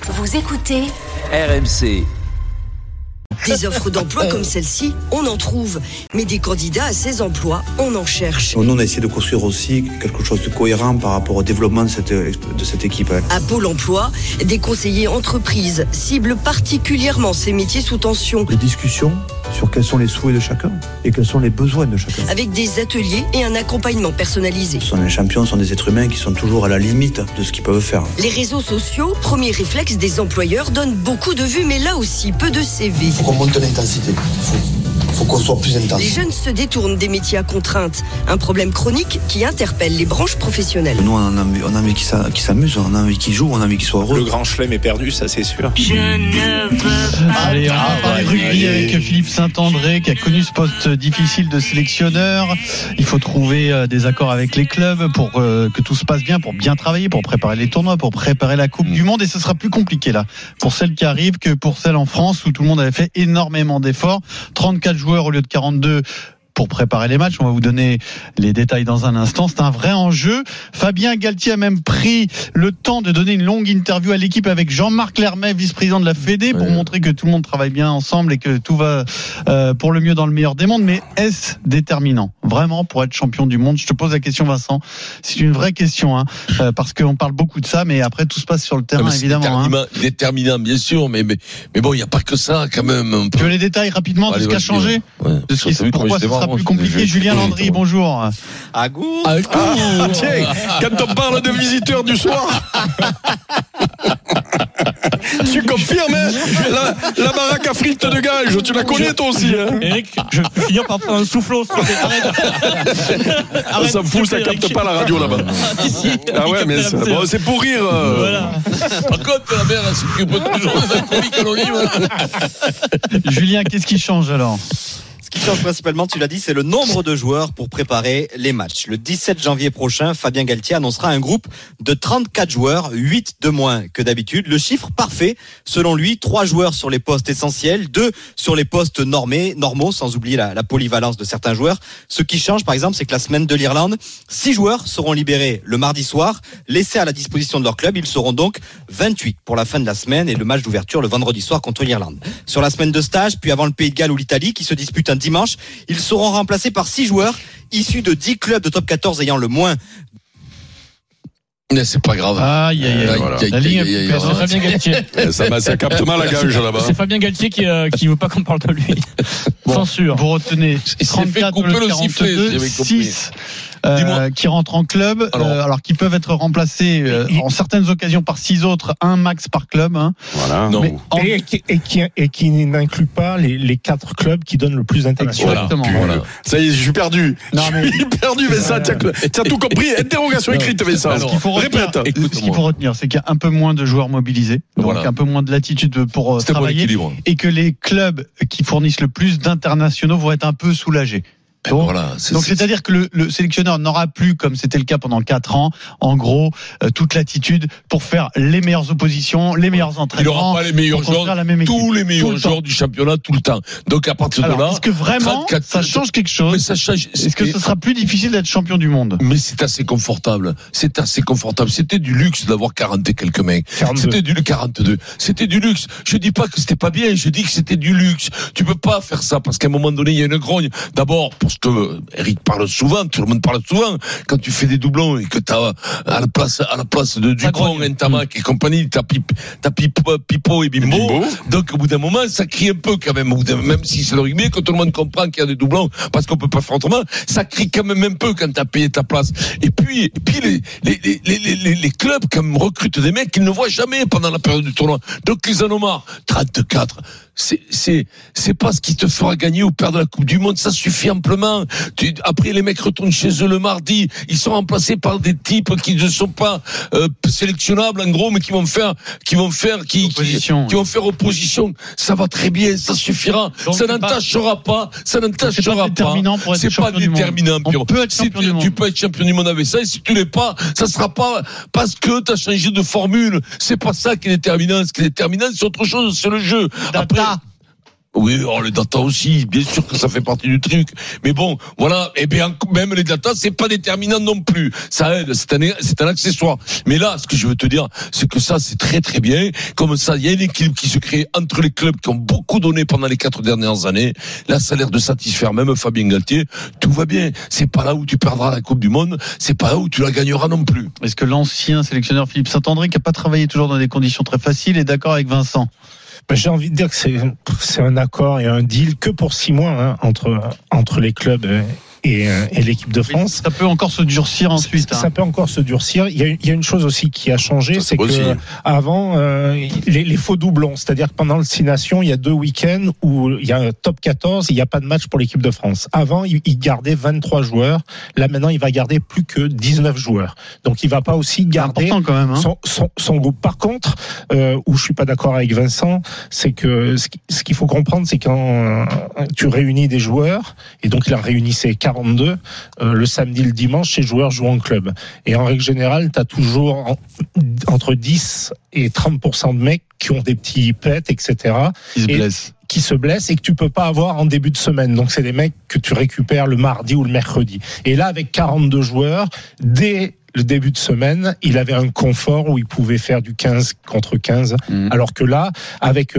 Vous écoutez RMC. Des offres d'emploi comme celle-ci, on en trouve. Mais des candidats à ces emplois, on en cherche. Nous, on a essayé de construire aussi quelque chose de cohérent par rapport au développement de cette équipe. À Pôle emploi, des conseillers entreprises ciblent particulièrement ces métiers sous tension. Des discussions sur quels sont les souhaits de chacun et quels sont les besoins de chacun. Avec des ateliers et un accompagnement personnalisé. Ce sont les champions, ce sont des êtres humains qui sont toujours à la limite de ce qu'ils peuvent faire. Les réseaux sociaux, premier réflexe des employeurs, donnent beaucoup de vues, mais là aussi peu de CV. Il faut qu'on monte l'intensité. Il faut qu'on soit plus intense. Les jeunes se détournent des métiers à contrainte. Un problème chronique qui interpelle les branches professionnelles. Nous, on a envie qui s'amuse, on a envie qui joue, on a envie qui soit heureux. Le grand chelem est perdu, ça c'est sûr. Allez, on va parler rugby avec Philippe Saint-André qui a connu ce poste difficile de sélectionneur. Il faut trouver des accords avec les clubs pour que tout se passe bien, pour bien travailler, pour préparer les tournois, pour préparer la Coupe du Monde. Et ce sera plus compliqué là pour celles qui arrivent que pour celles en France où tout le monde avait fait énormément d'efforts. 34 joueurs au lieu de 42 pour préparer les matchs. On va vous donner les détails dans un instant. C'est un vrai enjeu. Fabien Galtier a même pris le temps de donner une longue interview à l'équipe avec Jean-Marc Lermet, vice-président de la Fédé, pour montrer que tout le monde travaille bien ensemble et que tout va pour le mieux dans le meilleur des mondes. Mais est-ce déterminant vraiment pour être champion du monde? Je te pose la question, Vincent. C'est une vraie question, parce qu'on parle beaucoup de ça, mais après tout se passe sur le terrain, évidemment. Déterminant, bien sûr, mais bon, il n'y a pas que ça quand même. Tu veux les détails rapidement de ce qui a changé, de ce qui, pourquoi ce sera plus compliqué? Julien Landry, bonjour. Agour. Tiens, quand on parle de visiteurs du soir, tu confirmes, la baraque à frites de Gage, tu la connais toi aussi, Eric, je vais finir par prendre un soufflot. On s'en fout, ça capte pas la radio là-bas. Ah ouais, mais c'est pour rire. Voilà. Par contre, la mère, elle s'occupe toujours des alcooliques anonymes. Julien, qu'est-ce qui change alors? Ce qui change principalement, tu l'as dit, c'est le nombre de joueurs pour préparer les matchs. Le 17 janvier prochain, Fabien Galtier annoncera un groupe de 34 joueurs, 8 de moins que d'habitude. Le chiffre parfait, selon lui, 3 joueurs sur les postes essentiels, 2 sur les postes normaux, sans oublier la polyvalence de certains joueurs. Ce qui change, par exemple, c'est que la semaine de l'Irlande, 6 joueurs seront libérés le mardi soir, laissés à la disposition de leur club. Ils seront donc 28 pour la fin de la semaine et le match d'ouverture le vendredi soir contre l'Irlande. Sur la semaine de stage, puis avant le Pays de Galles ou l'Italie, qui se disputent un dimanche, ils seront remplacés par 6 joueurs issus de 10 clubs de top 14 ayant le moins. Mais c'est pas grave. La ligne, c'est Fabien Galtier. Ça capte mal la Gage là-bas. C'est Fabien Galtier qui veut pas qu'on parle de lui. Censure. Vous retenez 34 le 42, 6 qui rentrent en club, alors qui peuvent être remplacés en certaines occasions par 6 autres, un max par club. Voilà. Et qui n'inclut pas les 4 clubs qui donnent le plus d'intégration. Voilà. Ça y est, je suis perdu. Je suis perdu, mais ça, t'as tout compris. Interrogation écrite, mais ça. Ce qu'il faut retenir, c'est qu'il y a un peu moins de joueurs mobilisés, donc un peu moins de latitude pour travailler, et que les clubs qui fournissent le plus d'internationaux vont être un peu soulagés. Donc c'est-à-dire que le sélectionneur n'aura plus, comme c'était le cas pendant 4 ans, en gros, toute latitude pour faire les meilleures oppositions, les meilleurs entraînements. Il n'aura pas les meilleurs joueurs, tous les meilleurs joueurs du championnat tout le temps. Donc à partir de là, est-ce que vraiment ça change quelque chose? Est-ce que ce sera plus difficile d'être champion du monde? Mais c'est assez confortable. C'était du luxe d'avoir 40 et quelques mecs. 42. C'était du luxe. Je dis pas que c'était pas bien, je dis que c'était du luxe. Tu peux pas faire ça parce qu'à un moment donné, il y a une grogne. D'abord, parce que Eric parle souvent, tout le monde parle souvent, quand tu fais des doublons et que t'as à la place de Dupont, Ntamak et compagnie, t'as Pipo et Bimbo. Donc au bout d'un moment, ça crie un peu quand même, même si c'est le rugby, que tout le monde comprend qu'il y a des doublons, parce qu'on peut pas faire autrement, ça crie quand même un peu quand t'as payé ta place. Et puis les clubs quand même recrutent des mecs qu'ils ne voient jamais pendant la période du tournoi. Donc ils en ont marre. 34. C'est pas ce qui te fera gagner ou perdre la Coupe du Monde, ça suffit amplement. Après les mecs retournent chez eux le mardi, ils sont remplacés par des types qui ne sont pas sélectionnables en gros, mais qui vont faire opposition. Ça va très bien, ça suffira. Donc ça n'entachera pas. C'est pas déterminant. Tu peux être champion du monde avec ça, et si tu l'es pas, ça sera pas parce que tu as changé de formule. C'est pas ça qui est déterminant. Ce qui est déterminant, c'est autre chose, c'est le jeu. Après, Oui, les datas aussi, bien sûr que ça fait partie du truc. Mais bon, voilà, et bien même les datas, c'est pas déterminant non plus. Ça aide, c'est un accessoire. Mais là, ce que je veux te dire, c'est que ça, c'est très très bien. Comme ça, il y a une équilibre qui se crée entre les clubs qui ont beaucoup donné pendant les 4 dernières années. Là, ça a l'air de satisfaire même Fabien Galtier. Tout va bien. C'est pas là où tu perdras la Coupe du Monde. C'est pas là où tu la gagneras non plus. Est-ce que l'ancien sélectionneur Philippe Saint-André, qui a pas travaillé toujours dans des conditions très faciles, est d'accord avec Vincent? J'ai envie de dire que c'est un accord et un deal que pour 6 mois entre les clubs et l'équipe de France. Ça peut encore se durcir ensuite. Ça peut encore se durcir. Il y a une chose aussi qui a changé, c'est que avant les faux doublons, c'est-à-dire que pendant le 6 Nations, il y a 2 week-ends où il y a un top 14, il n'y a pas de match pour l'équipe de France. Avant, il gardait 23 joueurs. Là, maintenant, il va garder plus que 19 joueurs. Donc, il va pas aussi garder quand même, son groupe. Par contre, où je suis pas d'accord avec Vincent, c'est que ce qu'il faut comprendre, c'est quand tu réunis des joueurs, et donc il a réunissé 42, le samedi, le dimanche, ces joueurs jouent en club. Et en règle générale, tu as toujours entre 10 et 30% de mecs qui ont des petits pets, etc. Qui se blessent et que tu peux pas avoir en début de semaine. Donc c'est des mecs que tu récupères le mardi ou le mercredi. Et là, avec 42 joueurs, dès le début de semaine, il avait un confort où il pouvait faire du 15 contre 15. Alors que là, avec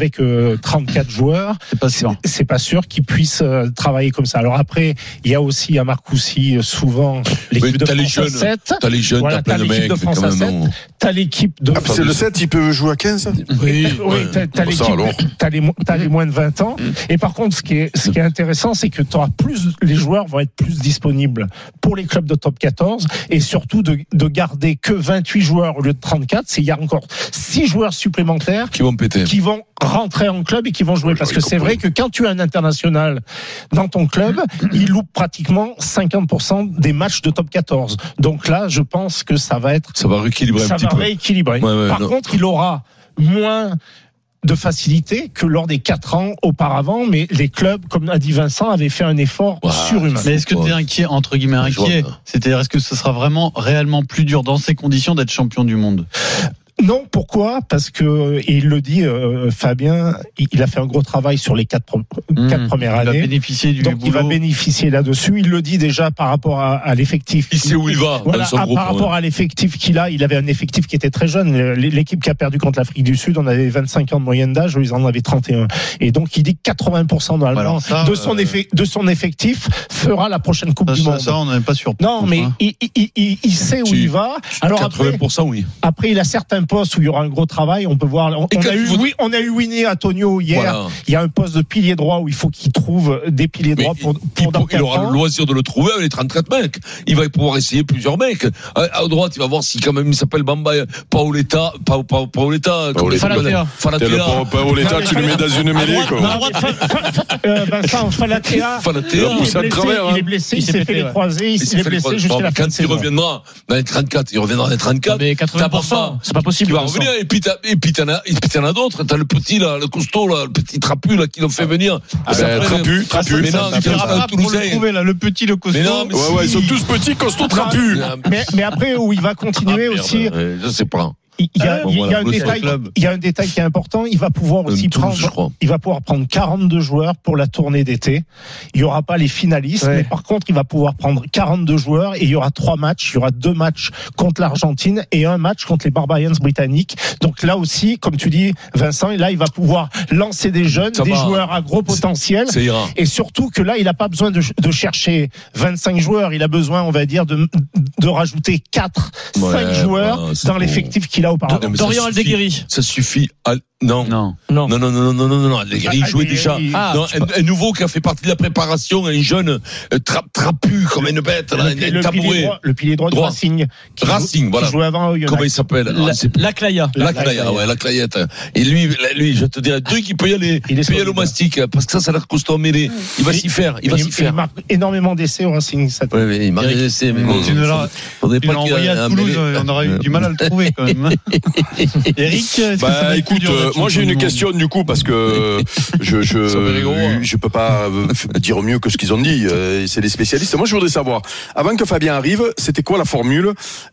34 joueurs, c'est pas sûr qu'ils puissent travailler comme ça. Alors après, il y a aussi à Marcoussis souvent l'équipe de France à 7. T'as les jeunes, voilà, t'as plein de mecs. De France à 7. T'as l'équipe de... c'est le 7, il peut jouer à 15? Oui, t'as l'équipe, t'as les moins de 20 ans. Et par contre, ce qui est intéressant, c'est que les joueurs vont être plus disponibles pour les clubs de top 14 et surtout de garder que 28 joueurs au lieu de 34. Il y a encore 6 joueurs supplémentaires qui vont péter, qui vont rentrer en club et qui vont jouer. Parce que c'est vrai que quand tu as un international dans ton club, il loupe pratiquement 50% des matchs de top 14. Donc là, je pense que ça va rééquilibrer un petit peu. Par contre, il aura moins de facilité que lors des 4 ans auparavant, mais les clubs, comme a dit Vincent, avaient fait un effort surhumain. Mais est-ce que tu es inquiet, entre guillemets inquiet? C'est-à-dire, est-ce que ce sera réellement plus dur dans ces conditions d'être champion du monde? Non, pourquoi ? Parce que, et il le dit, Fabien, il a fait un gros travail sur les 4 premières années. Il va bénéficier du boulot. Il va bénéficier là-dessus. Il le dit déjà par rapport à l'effectif. Il sait où il va. Voilà, par rapport à l'effectif qu'il a, il avait un effectif qui était très jeune. L'équipe qui a perdu contre l'Afrique du Sud, on avait 25 ans de moyenne d'âge, eux, ils en avaient 31. Et donc, il dit que 80% normalement de son effectif fera la prochaine Coupe du Monde. Ça, on n'est pas sûr. Non, mais il sait où il va. Alors 80%, oui. Après, il a certains postes où il y aura un gros travail. On peut voir. On a eu Winnie Antonio hier. Voilà. Il y a un poste de pilier droit où il faut qu'il trouve des piliers droits il aura le loisir de le trouver avec les 34 mecs. Il va pouvoir essayer plusieurs mecs. À droite, il va voir si quand même il s'appelle Bamba Paoletta. Paoletta, tu le mets dans une mêlée, quoi. Vincent Falatea. Il est blessé, il s'est fait les croisés, il s'est blessé jusqu'à la fin de saison. Quand il reviendra dans les 34, Mais 80%, c'est pas possible. Il va revenir, et puis t'en as d'autres. T'as le petit, là, le costaud, là, le petit trapu, là, qui l'ont fait venir. Trapu. Mais non, pour le trouver, là, le petit, le costaud. Ils sont tous petits, costauds, trapus. Mais après, où il va continuer aussi. Je sais pas. Il y a un détail qui est important. Il va pouvoir aussi prendre 42 joueurs pour la tournée d'été. Il y aura pas les finalistes, mais par contre, il va pouvoir prendre 42 joueurs et il y aura 3 matchs. Il y aura 2 matchs contre l'Argentine et un match contre les Barbarians britanniques. Donc là aussi, comme tu dis, Vincent, là, il va pouvoir lancer des jeunes, joueurs à gros potentiel. Et surtout que là, il n'a pas besoin de chercher 25 joueurs. Il a besoin, on va dire, de rajouter 5 joueurs dans l'effectif qu'il a auparavant. Dorian Aldeguerri. Ça suffit. Non. Aldeguerri jouait déjà. Un nouveau qui a fait partie de la préparation, un jeune trapu comme une bête, un tabouret. Le pilier droit de Racing. Racing, voilà. Qui jouait avant au United. Comment il s'appelle? Laclaya. La Clayette. Et lui, je te dirais, qui peut y aller. Il peut y aller au mastic, parce que ça a l'air costaud mêlé. Il va s'y faire. Il marque énormément d'essais au Racing. Oui, il marque des essais, mais bon. Tu l'as envoyé à Toulouse, on aurait eu du mal à le trouver, quand même. Eric, est-ce que ça va être dur moi j'ai une question du coup parce que je peux pas dire mieux que ce qu'ils ont dit. C'est les spécialistes. Moi je voudrais savoir, avant que Fabien arrive, c'était quoi la formule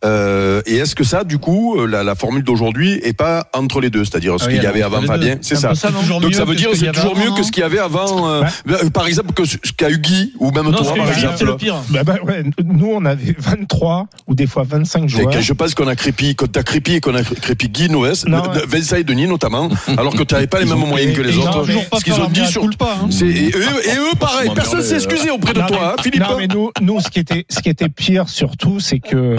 et est-ce que ça du coup la formule d'aujourd'hui est pas entre les deux, c'est-à-dire ce qu'il y avait avant Fabien, c'est ça. Donc ça veut dire c'est toujours mieux que ce qu'il y avait avant. Par exemple que ce qu'a eu Guy ou même toi par exemple. C'est le pire. Nous on avait 23 ou des fois 25 joueurs. Je pense qu'on a crépi, quand t'as crépi et qu'on a crépi Guy Noès, Vincent et Denis notamment, alors que tu n'avais pas les mêmes moyens que les autres. Ce qu'ils ont dit sur et eux pareil, personne s'est excusé auprès de toi, Philippe. Non mais nous ce qui était pire surtout, c'est que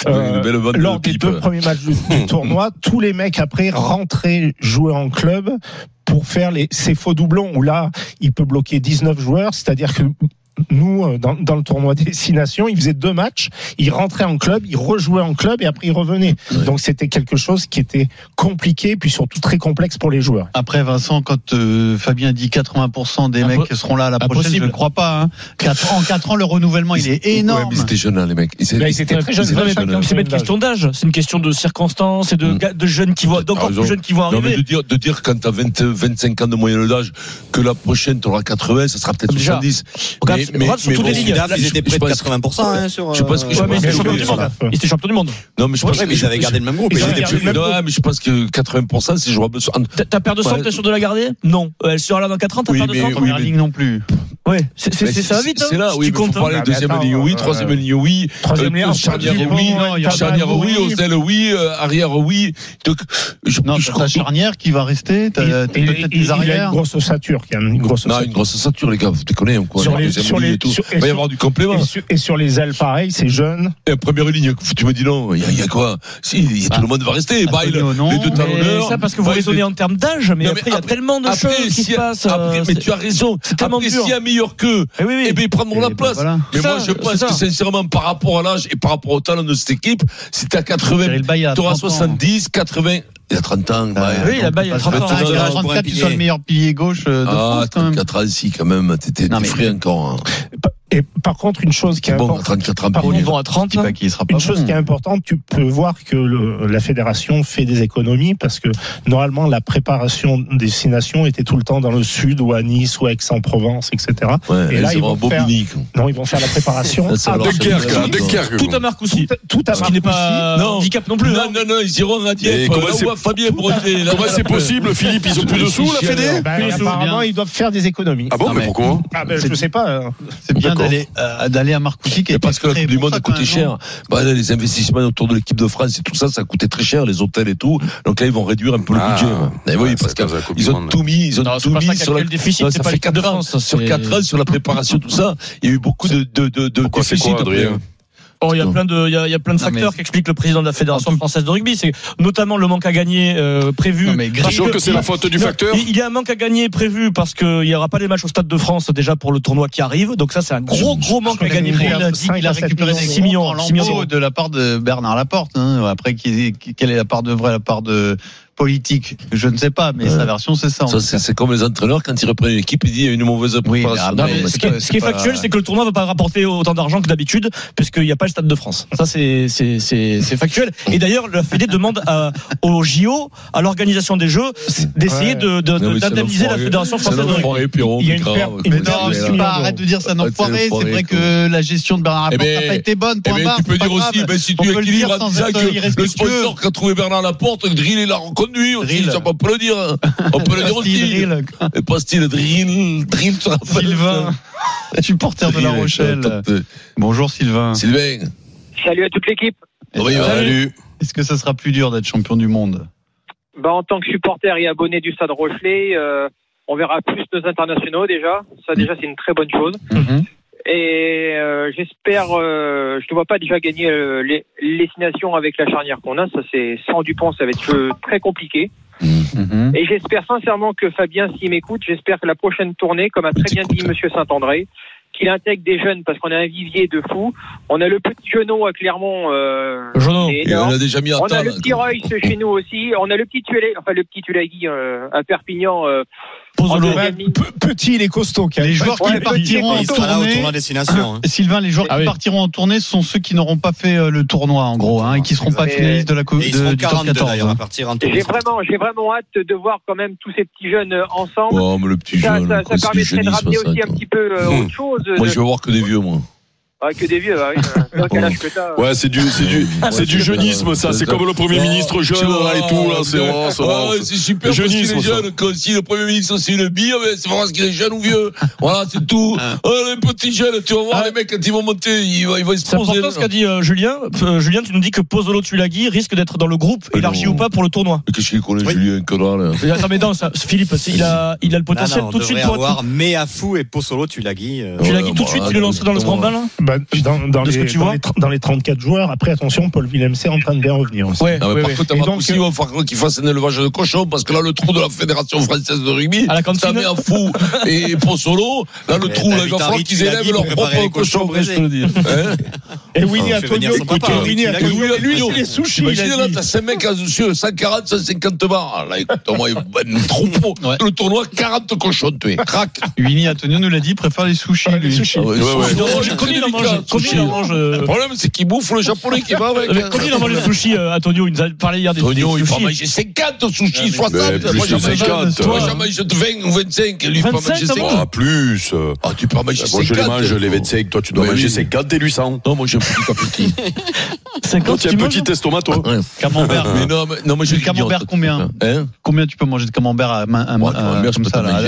lors des 2 premiers matchs du tournoi, tous les mecs après rentraient jouer en club pour faire ces faux doublons où là il peut bloquer 19 joueurs, c'est-à-dire que nous, dans le tournoi Destination, ils faisaient 2 matchs, ils rentraient en club, ils rejouaient en club et après ils revenaient. Ouais. Donc c'était quelque chose qui était compliqué puis surtout très complexe pour les joueurs. Après Vincent, quand Fabien dit 80% des mecs seront là la prochaine, je ne crois pas. Hein. En 4 ans, le renouvellement il est énorme. Ouais, mais c'était jeune là, les mecs. Ils étaient très jeunes. C'est pas une question d'âge, c'est une question de circonstances et de jeunes qui vont d'encore plus jeunes qui vont arriver. Non, mais de dire quand t'as 25 ans de moyenne d'âge que la prochaine t'auras 80, ça sera peut-être 70. Mais sur toutes les lignes, ils étaient près de 80% sur. Je pense que ils étaient champions du monde. Non, mais je pense qu'ils avaient gardé le même groupe. Non, mais je pense que 80% c'est jouable. Ta paire de centre, t'es sûr de la garder ? Non. Elle sera là dans 4 ans, ta paire de centre ? Première ligne non plus. Ouais, ça va vite. C'est là, oui. Tu parlais deuxième ligne, oui. Troisième ligne, oui. Charnière, oui. Hôtel, oui. Arrière, oui. Donc, non, ta charnière qui va rester. T'as peut-être des arrières. Il y a une grosse ossature. Non, une grosse ossature, les gars. Vous déconnez ou quoi ? Il va y avoir du complément. Et sur les ailes, pareil, c'est jeune. Et première ligne, tu me dis non, il y a quoi ? Si, tout le monde va rester. Bail, les 2 talonneurs. Ça parce que vous raisonnez en termes d'âge, mais après, il y a tellement de choses qui se passent. Mais tu as raison. C'est tellement dur. S'il y a meilleur qu'eux, eh bien, ils prendront la place. Mais moi, je pense que sincèrement, par rapport à l'âge et par rapport au talent de cette équipe, si t'as 80, t'auras 70, 80. Il a 30 ans. Oui, il a 30 ans. Il a 34, tu sois le meilleur pilier gauche de France, quand même. 34 ans, si, quand même. T'étais frais encore. Et par contre, une chose qui est importante, une chose qui est importante, tu peux voir que la fédération fait des économies parce que normalement la préparation des destinations était tout le temps dans le sud ou à Nice ou à Aix-en-Provence, etc. Ouais, et là ils vont faire la préparation à Dunkerque. Tout à Marcoussis. Tout à Marcoussis. Ce qui n'est pas handicap non plus. Non, ils iront à Dieppe. Fabien Breté. Comment c'est possible, Philippe ? Ils ont plus de sous, la Fédé ? Apparemment, ils doivent faire des économies. Ah bon, mais pourquoi ? Je sais pas. C'est bien d'aller à Marcoussis qui est parce que la Coupe du Monde coûtait cher. Les investissements autour de l'équipe de France et tout ça coûtait très cher, les hôtels et tout. Donc là, ils vont réduire un peu le budget. Oui, parce qu'ils ont tout mis, sur la déficit. Ça fait 4 ans. Sur 4 ans, sur la préparation, tout ça, il y a eu beaucoup de déficit. Il y a plein de facteurs qu'explique le président de la Fédération française de rugby. C'est notamment le manque à gagner prévu. Je sûr que c'est la faute du facteur. Il y a un manque à gagner prévu parce qu'il n'y aura pas les matchs au Stade de France déjà pour le tournoi qui arrive. Donc ça, c'est un gros manque à gagner. Il a dit qu'il a récupéré 6 millions de la part de Bernard Laporte. Après, quelle est la part de vrai, la part de politique, je ne sais pas, mais sa version c'est ça. C'est comme les entraîneurs quand ils reprennent une équipe, ils disent il y a une mauvaise préparation. Ce qui est factuel, c'est que le tournoi ne va pas rapporter autant d'argent que d'habitude, puisqu'il n'y a pas le Stade de France. Ça c'est factuel. Et d'ailleurs, la Fédé demande au JO, à l'organisation des Jeux, d'essayer d'indemniser la Fédération française de rugby. Il y a une arrête de dire ça, n'enfoiré. C'est vrai que la gestion de Bernard Laporte n'a pas été bonne. Tu peux dire aussi, si tu équilibres en disant que le sponsor qu'a trouvé Bernard Laporte, le drill est là conduit aussi, ça on peut le dire. On peut le dire aussi. Et pas style drill sur la Sylvain, supporter de La Rochelle. Bonjour Sylvain. Sylvain. Salut à toute l'équipe. Salut. Est-ce que ça sera plus dur d'être champion du monde ? En tant que supporter et abonné du Stade Rochelais, on verra plus nos internationaux déjà. Ça déjà c'est une très bonne chose. Et j'espère, je ne vois pas déjà gagner les destinations avec la charnière qu'on a. Ça c'est sans Dupont, ça va être très compliqué. Et j'espère sincèrement que Fabien, s'il m'écoute, j'espère que la prochaine tournée, comme a très bien dit Monsieur Saint-André, qu'il intègre des jeunes parce qu'on a un vivier de fou. On a le petit Jeunot à Clermont. Il en a déjà mis en table. On a le petit Royce chez nous aussi. On a le petit Tulagui à Perpignan. Pozzolo. Petit, il est costaud. Les joueurs qui partiront en tournée, destination. Sylvain, les joueurs qui partiront en tournée sont ceux qui n'auront pas fait le tournoi, en gros, et qui seront pas finalistes de la Coupe du top 14. À partir en tournée. J'ai vraiment hâte de voir quand même tous ces petits jeunes ensemble. Oh, mais le petit jeune. Ça permettrait de ramener aussi un petit peu autre chose. Moi, je vais voir que des vieux, moi. Ah, que des vieux, oui. Quel âge que t'as. Ouais, c'est du jeunisme, ça. C'est comme le Premier ministre jeune et tout, là. C'est super parce qu'il est jeune. Si le Premier ministre, c'est une bille, c'est pas parce qu'il est jeune ou vieux. Voilà, c'est tout. Les petits jeunes, tu vas voir les mecs, quand ils vont monter, ils vont exploser. C'est important ce qu'a dit Julien. Julien, tu nous dis que Pozzolo Tulagi risque d'être dans le groupe élargi ou pas pour le tournoi. Qu'est-ce qu'il connaît, Julien, connard, là? Attends, mais non, Philippe, il a le potentiel tout de suite pour avoir Meafou et Pozzolo Tulagi. Tulagi tout de suite, tu le lances dans le grand bain, là? Dans les 34 joueurs, après attention, Paul Willemse est en train de bien revenir aussi. Par contre, il va falloir qu'il fasse un élevage de cochons, parce que là, le trou de la Fédération française de rugby, ça met un fou et Pozzolo, là, le trou, il va falloir qu'ils élèvent leur propre cochon, je te le dis. Et Winnie Antonio, lui, les sushis. Imagine, là, t'as 5 mecs à 140, 150 bars. Là, écoute-moi, un troupeau. Le tournoi, 40 cochons, tu es. Crac. Winnie Antonio nous l'a dit, préfère les sushis, lui. Combien il en mange Le problème, c'est qu'il bouffe le japonais qui va avec. Combien il en mange de sushis, Antonio? Il nous a parlé hier des sushis. Antonio, il va manger 50 sushis, 60. Moi, j'en mange 20 ou 25. Lui, il peut manger 50. Ah, plus. Ah, tu peux manger 50. Moi, je les mange, les 25. Toi, tu dois manger 50 et lui 100. Non, moi, j'ai un petit. 50, tu as un petit estomac, toi. Camembert. Non, mais j'ai le camembert, combien? Combien tu peux manger de camembert à main comme ça, là?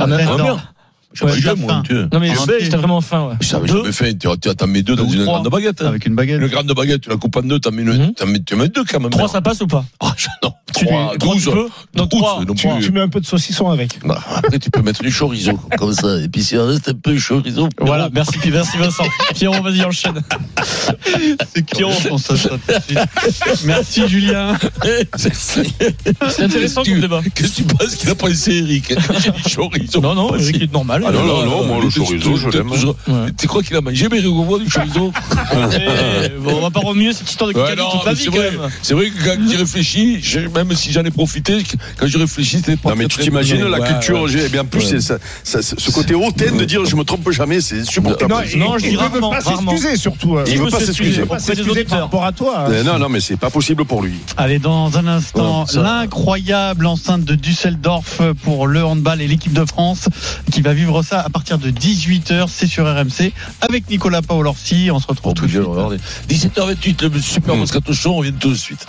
Je pas moi. Non, mais j'étais vraiment faim, ouais. J'avais jamais fait. T'en mets 2 dans une grande baguette. Avec une baguette. Une grande baguette, tu la coupes en 2, tu mets 2 quand même. 3, ça passe ou pas? Non, 3, 12. Non, 3. Tu mets un peu de saucisson avec. Après, tu peux mettre du chorizo, comme ça. Et puis, si on reste un peu chorizo. Voilà, merci Vincent. Pierrot, vas-y, enchaîne. C'est Pierrot, je pense. Merci, Julien. C'est intéressant comme débat. Qu'est-ce que tu penses qu'il a pensé, Eric? J'ai dit chorizo. Non, Eric, il est normal. Ah non, moi, le chorizo, je l'aime. Tu crois qu'il a mangé mes rigovois du chorizo? On va pas remuer cette histoire de qualité toute la vie, quand même. C'est vrai que quand j'y réfléchis, même si j'en ai profité, quand je réfléchis, c'était pas. Non, mais tu t'imagines la culture, bien plus, ce côté hautaine de dire je me trompe jamais, c'est supportable. Non, je dis rarement. Il veut pas s'excuser, surtout. Il veut pas s'excuser. Par rapport à toi. Non, mais c'est pas possible pour lui. Allez, dans un instant, l'incroyable enceinte de Düsseldorf pour le handball et l'équipe de France qui va vivre ça à partir de 18h. C'est sur RMC avec Nicolas Paolorsi. On se retrouve tout de suite. 17h28, le super Moscato Show. On vient tout de suite.